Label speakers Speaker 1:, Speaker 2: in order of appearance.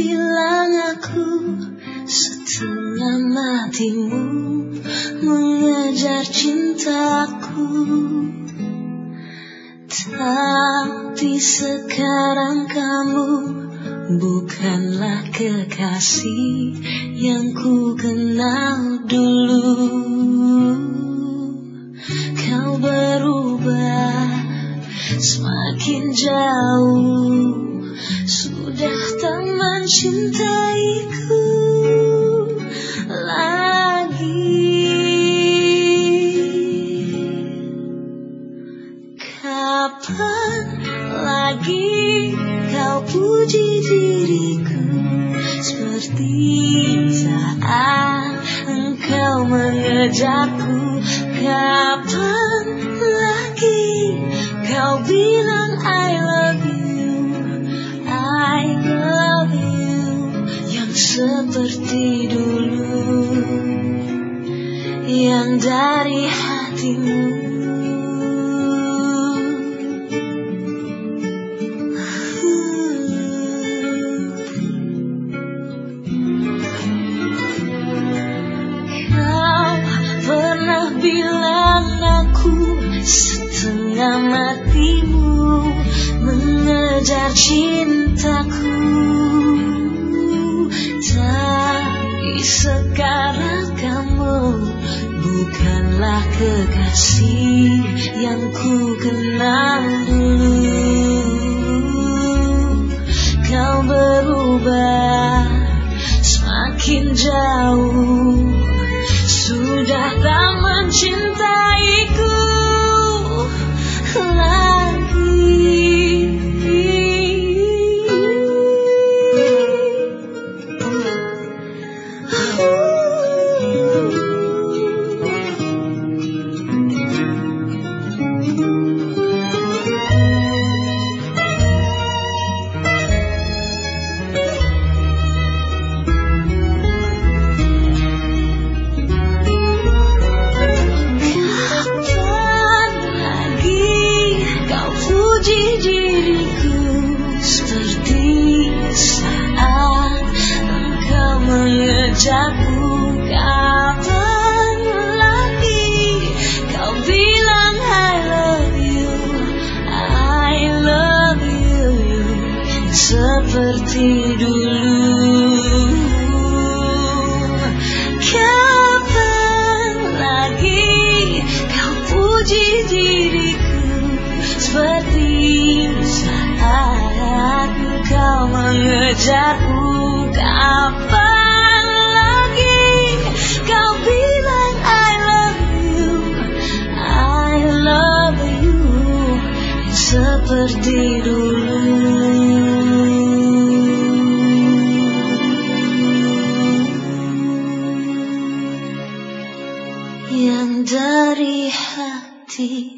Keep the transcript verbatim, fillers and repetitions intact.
Speaker 1: bilang aku setengah matimu mengejar cintaku. Tapi sekarang kamu bukanlah kekasih yang ku kenal dulu. Kau berubah semakin jauh, sudah tak mencintaiku lagi. Kapan lagi kau puji diriku seperti saat engkau mengejarku? Kapan lagi kau bilang I love you, I love you, yang seperti dulu, yang dari hatimu. Bilang aku setengah matimu mengejar cintaku. Tapi sekarang kamu bukanlah kekasih yang ku kenal dulu. Kau berubah semakin jauh, sudah tak mencintaiku lagi. Mengejarku, kapan lagi kau bilang I love you, I love you, seperti dulu. Kapan lagi kau puji diriku seperti saat kau mengejarku? Kapan kau bilang I love you, I love you, seperti dulu, yang dari hati.